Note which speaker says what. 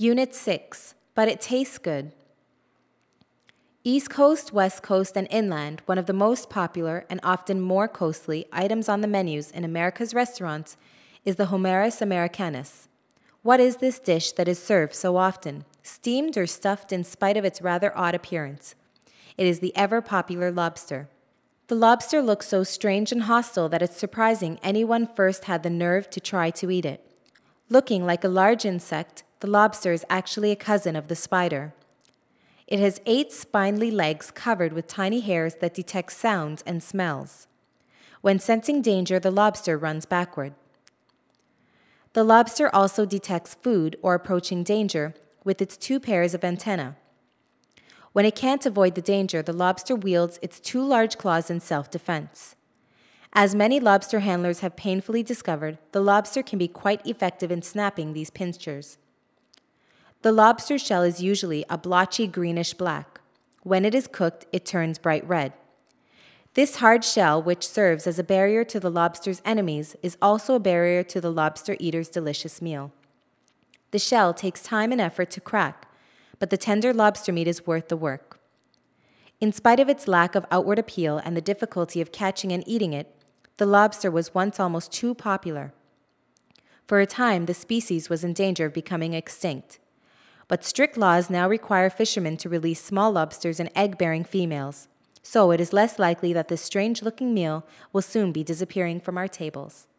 Speaker 1: Unit 6, but it tastes good. East Coast, West Coast, and inland, one of the most popular and often more costly items on the menus in America's restaurants is the Homarus Americanus. What is this dish that is served so often, steamed or stuffed in spite of its rather odd appearance? It is the ever-popular lobster. The lobster looks so strange and hostile that it's surprising anyone first had the nerve to try to eat it. Looking like a large insect, the lobster is actually a cousin of the spider. It has 8 spindly legs covered with tiny hairs that detect sounds and smells. When sensing danger, the lobster runs backward. The lobster also detects food or approaching danger with its 2 pairs of antennae. When it can't avoid the danger, the lobster wields its 2 large claws in self-defense. As many lobster handlers have painfully discovered, the lobster can be quite effective in snapping these pincers. The lobster shell is usually a blotchy greenish black. When it is cooked, it turns bright red. This hard shell, which serves as a barrier to the lobster's enemies, is also a barrier to the lobster eater's delicious meal. The shell takes time and effort to crack, but the tender lobster meat is worth the work. In spite of its lack of outward appeal and the difficulty of catching and eating it, the lobster was once almost too popular. For a time, the species was in danger of becoming extinct. But strict laws now require fishermen to release small lobsters and egg-bearing females, so it is less likely that this strange-looking meal will soon be disappearing from our tables.